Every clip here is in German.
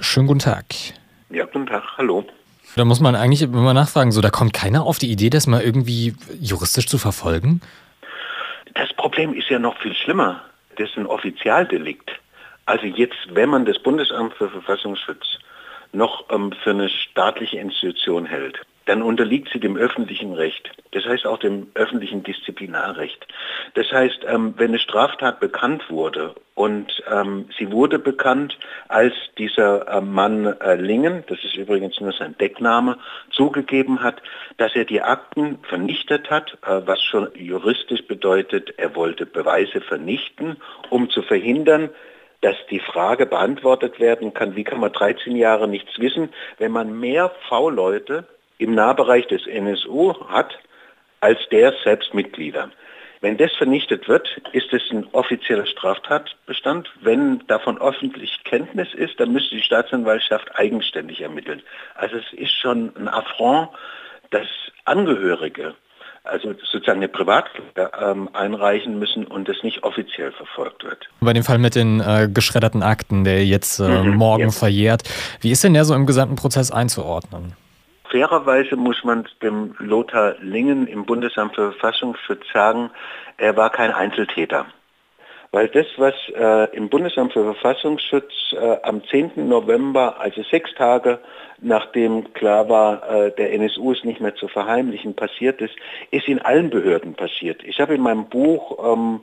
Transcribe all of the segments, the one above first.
schönen guten Tag. Ja, guten Tag, hallo. Da muss man eigentlich immer nachfragen, da kommt keiner auf die Idee, das mal irgendwie juristisch zu verfolgen? Das Problem ist ja noch viel schlimmer. Das ist ein Offizialdelikt. Also jetzt, wenn man das Bundesamt für Verfassungsschutz noch für eine staatliche Institution hält, dann unterliegt sie dem öffentlichen Recht. Das heißt auch dem öffentlichen Disziplinarrecht. Das heißt, wenn eine Straftat bekannt wurde und sie wurde bekannt, als dieser Mann Lingen, das ist übrigens nur sein Deckname, zugegeben hat, dass er die Akten vernichtet hat, was schon juristisch bedeutet, er wollte Beweise vernichten, um zu verhindern, dass die Frage beantwortet werden kann, wie kann man 13 Jahre nichts wissen, wenn man mehr V-Leute im Nahbereich des NSU hat, als der selbst Mitglieder. Wenn das vernichtet wird, ist es ein offizieller Straftatbestand. Wenn davon öffentlich Kenntnis ist, dann müsste die Staatsanwaltschaft eigenständig ermitteln. Also es ist schon ein Affront, dass Angehörige, also sozusagen eine Privatklage einreichen müssen und das nicht offiziell verfolgt wird. Bei dem Fall mit den geschredderten Akten, der jetzt morgen verjährt, wie ist denn der so im gesamten Prozess einzuordnen? Fairerweise muss man dem Lothar Lingen im Bundesamt für Verfassungsschutz sagen, er war kein Einzeltäter. Weil das, was im Bundesamt für Verfassungsschutz am 10. November, also 6 Tage nachdem klar war, der NSU ist nicht mehr zu verheimlichen, passiert ist in allen Behörden passiert. Ich habe in meinem Buch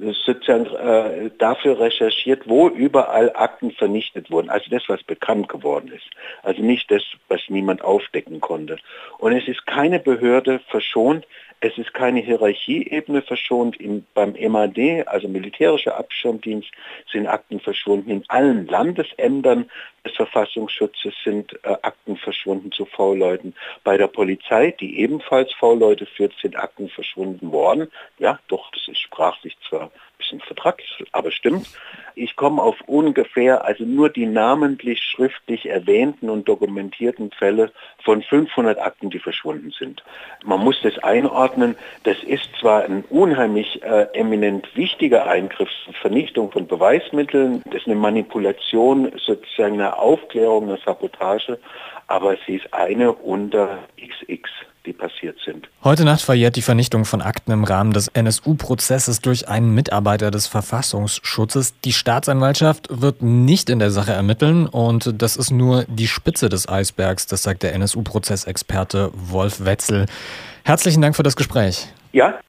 sozusagen dafür recherchiert, wo überall Akten vernichtet wurden. Also das, was bekannt geworden ist. Also nicht das, was niemand aufdecken konnte. Und es ist keine Behörde verschont. Es ist keine Hierarchieebene verschont. Beim MAD, also militärischer Abschirmdienst, sind Akten verschwunden. In allen Landesämtern des Verfassungsschutzes sind Akten verschwunden zu V-Leuten. Bei der Polizei, die ebenfalls V-Leute führt, sind Akten verschwunden worden. Ja, doch, das ist sprachlich zwar ein bisschen vertrackt, aber stimmt. Ich komme auf ungefähr, also nur die namentlich schriftlich erwähnten und dokumentierten Fälle von 500 Akten, die verschwunden sind. Man muss das einordnen. Das ist zwar ein unheimlich eminent wichtiger Eingriff, Vernichtung von Beweismitteln, das ist eine Manipulation, sozusagen eine Aufklärung, eine Sabotage, aber sie ist eine unter XX, die passiert sind. Heute Nacht verjährt die Vernichtung von Akten im Rahmen des NSU-Prozesses durch einen Mitarbeiter des Verfassungsschutzes. Die Staatsanwaltschaft wird nicht in der Sache ermitteln und das ist nur die Spitze des Eisbergs, das sagt der NSU-Prozessexperte Wolf Wetzel. Herzlichen Dank für das Gespräch. Ja,